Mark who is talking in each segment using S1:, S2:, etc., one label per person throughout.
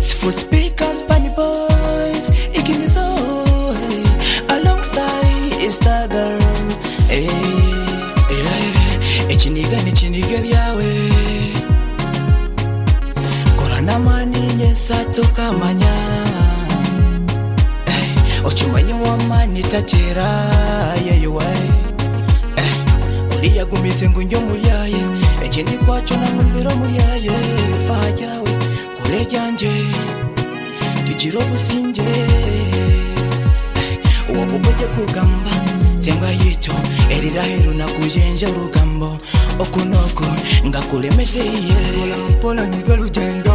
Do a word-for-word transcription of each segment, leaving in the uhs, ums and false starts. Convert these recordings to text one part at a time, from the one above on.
S1: It's for speakers, bunny boys. Ikin is all alongside Instagram. Hey, hey, echiniga ni chiniga byawe. Korana mani nyesa toka manya. Hey, ochimanyo wa mani tatira yeah you way. Hey, oliya gumise ngunjo muyaye. Echini kwacho na ngumbiro muyaye fajawe. Kule janje tujiro businje uwo buboje kugamba tembwa yito eriraheru nakujenje urugambo okunoko ngakulemese iye pola nigwe lugendo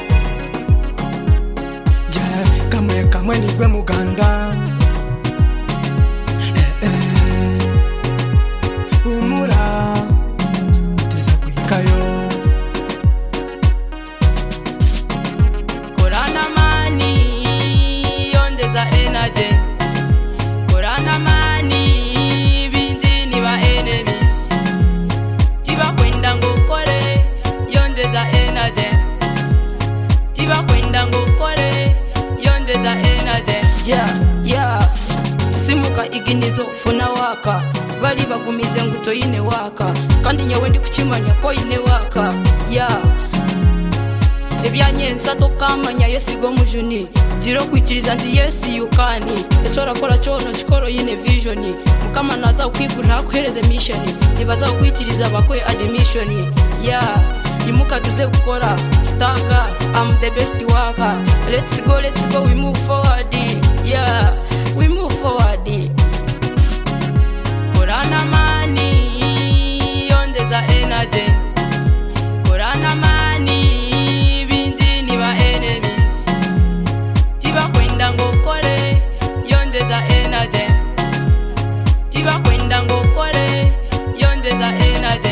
S1: je kamwe kamwe nigwe muganda eh, eh. Umura tuza kuikayo
S2: energy Korana mani binzi ni ba enemies Tiba kwenda ngokore yongeza energy Tiba kwenda ngokore yongeza energy yeah yeah simuka iginizo funa waka bali bagumize nguto ine waka kandi nyewe ndi kuchimanya ko ine waka yeah ebyanyenza tokamanya yesigo mujuni ziro kwikiriza ndi yes you can echora kora chono chikoro ine vision mukama naza kwigura kuhereze mission nibaza kwikiriza bakwe admission yeah imuka tuze gukora staga I'm the best worker let's go let's go we move forward yeah we move forward Korana mani yondeza energy Korana mani enemies Tiba kwenda ngokore yongeza energy Tiba kwenda ngokore yongeza energy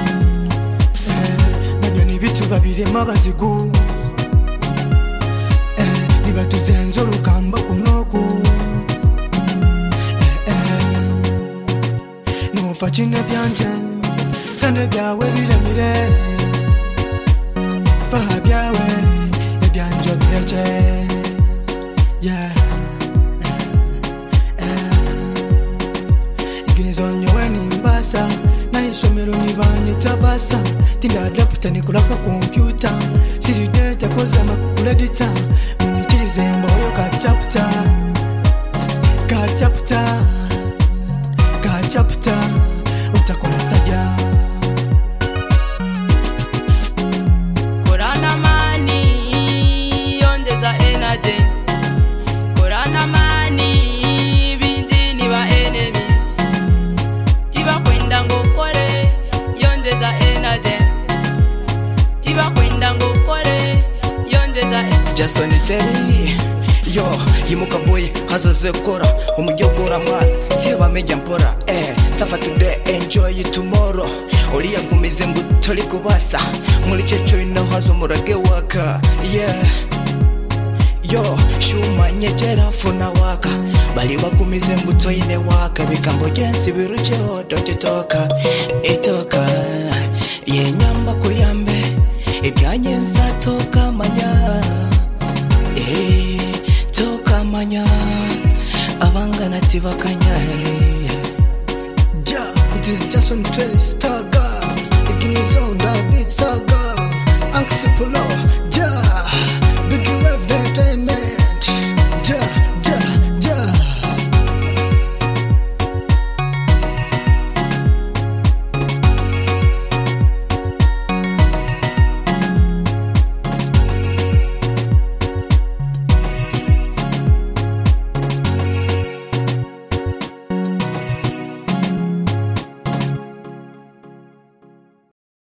S1: eh nabyo ni bitu babire mabazigu eh niba tuzenzo rukamba kunoku eh eh no fachine byanje kandi byawe biremire fa byawe ebyanjo byeje yeah iginizo weni mbasa na isomero nibanye tabasa tinga adapta nikola kwa computer siri data koza makuledita munyikirize mboyo ka chapter ka chapter ka chapter utakola taja
S2: energy Korana mani binzi ni ba enemies Tiba kwenda ngokore yongeza energy Tiba kwenda ngokore yongeza
S1: Jason Terry yo yimuka boy hazoze kora umujyokora mwana tiba meja mpora eh safa today enjoy you tomorrow oliya gumize ngutoli kubasa muri cecho ino hazo murage waka yeah yo shuma nyejera funa waka bali bakumize mbuto ine waka bikambo jensi birucheho dotitoka itoka ye nyamba kuyambe ibyanyenza toka